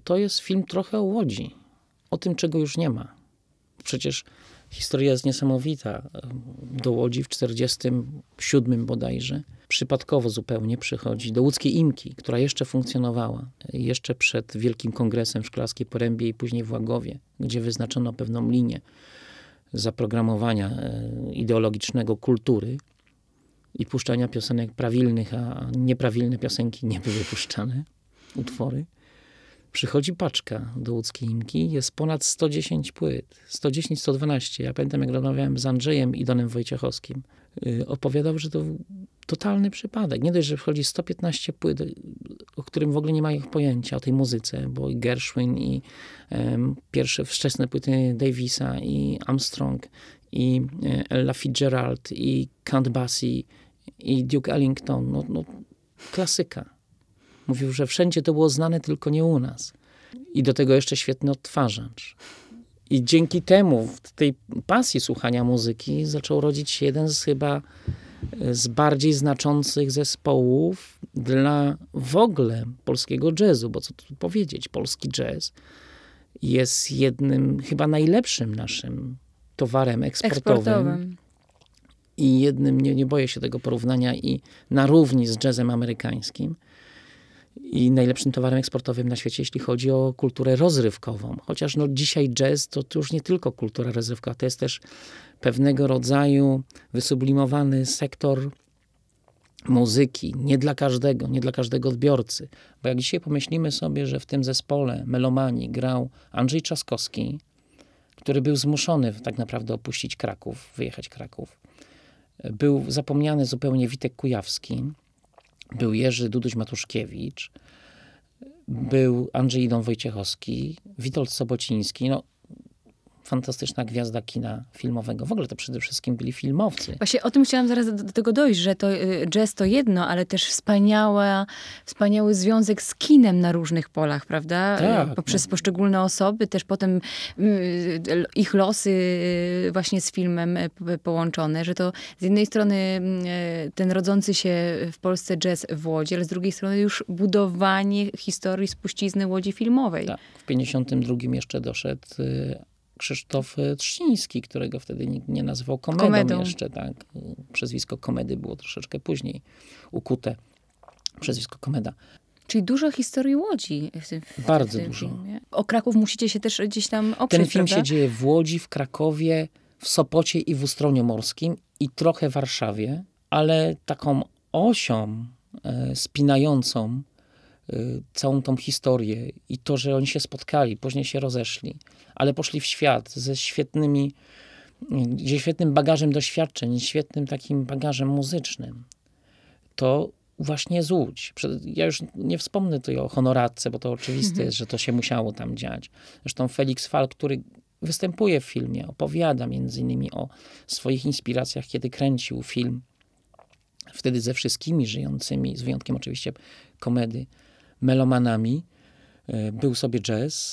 to jest film trochę o Łodzi. O tym, czego już nie ma. Przecież historia jest niesamowita. Do Łodzi w 1947 bodajże przypadkowo zupełnie przychodzi do łódzkiej IMKI, która jeszcze funkcjonowała. Jeszcze przed Wielkim Kongresem w Szklarskiej Porębie i później w Łagowie, gdzie wyznaczono pewną linię zaprogramowania ideologicznego kultury i puszczania piosenek prawilnych, a nieprawilne piosenki nie były puszczane, utwory. Przychodzi paczka do łódzkiej IMKI, jest ponad 110 płyt. 110, 112. Ja pamiętam, jak rozmawiałem z Andrzejem Idonem Wojciechowskim. Opowiadał, że to totalny przypadek. Nie dość, że wchodzi 115 płyt, o którym w ogóle nie ma ich pojęcia, o tej muzyce, bo i Gershwin, i pierwsze wczesne płyty Davisa, i Armstrong, i Ella Fitzgerald, i Count Basie, i Duke Ellington. No, klasyka. Mówił, że wszędzie to było znane, tylko nie u nas. I do tego jeszcze świetny odtwarzacz. I dzięki temu, w tej pasji słuchania muzyki, zaczął rodzić się jeden z chyba z bardziej znaczących zespołów dla w ogóle polskiego jazzu. Bo co tu powiedzieć, polski jazz jest jednym, chyba najlepszym naszym towarem eksportowym. I jednym, nie boję się tego porównania, i na równi z jazzem amerykańskim. I najlepszym towarem eksportowym na świecie, jeśli chodzi o kulturę rozrywkową. Chociaż dzisiaj jazz to już nie tylko kultura rozrywkowa, to jest też pewnego rodzaju wysublimowany sektor muzyki. Nie dla każdego odbiorcy. Bo jak dzisiaj pomyślimy sobie, że w tym zespole Melomanii grał Andrzej Trzaskowski, który był zmuszony tak naprawdę opuścić Kraków, wyjechać Kraków. Był zapomniany zupełnie Witek Kujawski. Był Jerzy Duduś-Matuszkiewicz, był Andrzej Idon Wojciechowski, Witold Sobociński, fantastyczna gwiazda kina filmowego. W ogóle to przede wszystkim byli filmowcy. Właśnie o tym chciałam zaraz do tego dojść, że to jazz to jedno, ale też wspaniały związek z kinem na różnych polach, prawda? Tak, Poprzez poszczególne osoby, też potem ich losy właśnie z filmem połączone, że to z jednej strony ten rodzący się w Polsce jazz w Łodzi, ale z drugiej strony już budowanie historii spuścizny Łodzi filmowej. Tak. W 1952 jeszcze doszedł Krzysztof Trzciński, którego wtedy nikt nie nazywał Komedą jeszcze, tak. Przezwisko Komedy było troszeczkę później ukute. Przezwisko Komeda. Czyli dużo historii Łodzi Bardzo w tym dużo. filmie. O Kraków musicie się też gdzieś tam oprzeć, ten film prawda? się dzieje w Łodzi, w Krakowie, w Sopocie i w Ustroniu Morskim i trochę w Warszawie, ale taką osią spinającą całą tą historię i to, że oni się spotkali, później się rozeszli, ale poszli w świat ze świetnym bagażem doświadczeń, świetnym takim bagażem muzycznym. To właśnie jest Łódź. Ja już nie wspomnę tutaj o Honoratce, bo to oczywiste jest, że to się musiało tam dziać. Zresztą Felix Falk, który występuje w filmie, opowiada między innymi o swoich inspiracjach, kiedy kręcił film wtedy ze wszystkimi żyjącymi, z wyjątkiem oczywiście Komedy, melomanami, był sobie jazz,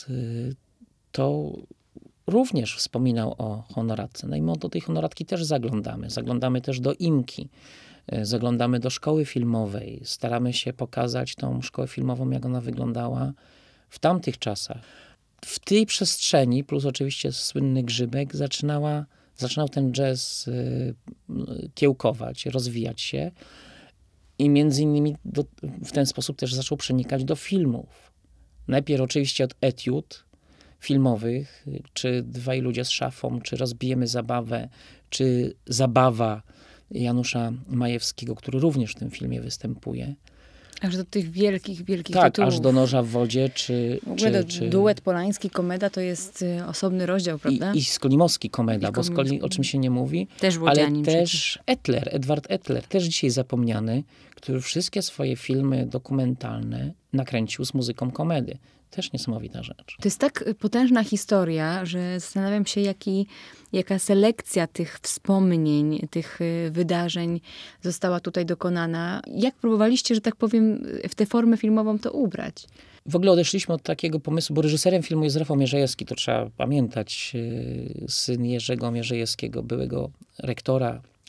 to również wspominał o Honoratce. No i my do tej Honoratki też zaglądamy. Zaglądamy też do IMKI. Zaglądamy do szkoły filmowej. Staramy się pokazać tą szkołę filmową, jak ona wyglądała w tamtych czasach. W tej przestrzeni, plus oczywiście słynny Grzybek, zaczynał ten jazz kiełkować, rozwijać się. I między innymi w ten sposób też zaczął przenikać do filmów. Najpierw oczywiście od etiud filmowych, czy Dwaj ludzie z szafą, czy Rozbijemy zabawę, czy Zabawa Janusza Majewskiego, który również w tym filmie występuje. Aż do tych wielkich tak, tytułów. aż do Noża w wodzie, w ogóle duet Polański, Komeda to jest osobny rozdział, prawda? I Skolimowski Komeda, bo o czym się nie mówi. Też Łodzianin, ale też Edward Ettler, też dzisiaj zapomniany, który wszystkie swoje filmy dokumentalne nakręcił z muzyką Komedy. Też niesamowita rzecz. To jest tak potężna historia, że zastanawiam się, jaka selekcja tych wspomnień, tych wydarzeń została tutaj dokonana. Jak próbowaliście, że tak powiem, w tę formę filmową to ubrać? W ogóle odeszliśmy od takiego pomysłu, bo reżyserem filmu jest Rafał Mierzejewski, to trzeba pamiętać, syn Jerzego Mierzejewskiego, byłego rektora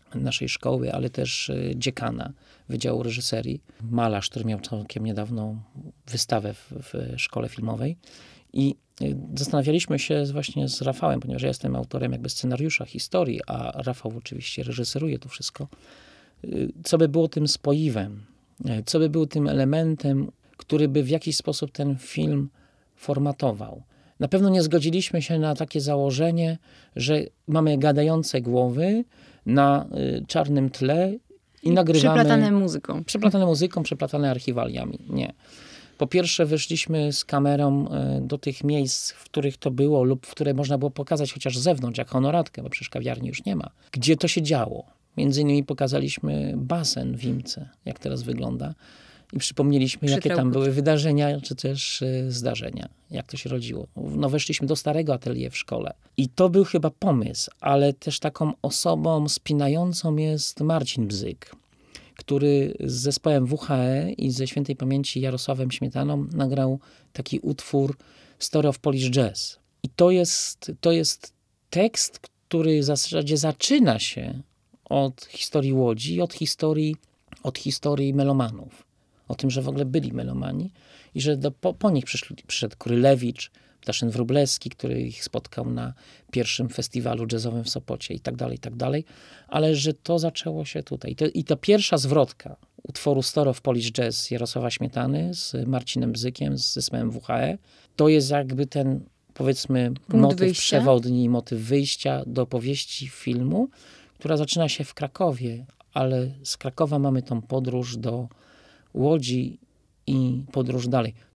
naszej szkoły, ale też dziekana Wydziału Reżyserii, malarz, który miał całkiem niedawno wystawę w szkole filmowej. I zastanawialiśmy się właśnie z Rafałem, ponieważ ja jestem autorem jakby scenariusza, historii, a Rafał oczywiście reżyseruje to wszystko. Co by było tym spoiwem? Co by był tym elementem, który by w jakiś sposób ten film formatował? Na pewno nie zgodziliśmy się na takie założenie, że mamy gadające głowy na czarnym tle i nagrywamy... Przeplatane muzyką. Przeplatane archiwaliami. Nie. Po pierwsze wyszliśmy z kamerą do tych miejsc, w których to było lub w które można było pokazać chociaż z zewnątrz, jak honoratkę, bo przecież kawiarni już nie ma. Gdzie to się działo? Między innymi pokazaliśmy basen w Imce, jak teraz wygląda. I przypomnieliśmy, jakie tam były wydarzenia, czy też zdarzenia, jak to się rodziło. No weszliśmy do starego atelier w szkole. I to był chyba pomysł, ale też taką osobą spinającą jest Marcin Bzyk, który z zespołem WHE i ze świętej pamięci Jarosławem Śmietaną nagrał taki utwór Story of Polish Jazz. I to jest tekst, który w zasadzie zaczyna się od historii Łodzi, od historii melomanów. O tym, że w ogóle byli melomani i że po nich przyszedł Krylewicz, Ptaszyn Wróblewski, który ich spotkał na pierwszym festiwalu jazzowym w Sopocie i tak dalej, ale że to zaczęło się tutaj. I ta pierwsza zwrotka utworu Story of Polish Jazz Jarosława Śmietany z Marcinem Bzykiem, z zespołem WHE, to jest jakby ten, powiedzmy, motyw przewodni, motyw wyjścia do opowieści filmu, która zaczyna się w Krakowie, ale z Krakowa mamy tą podróż do Łodzi i podróż dalej.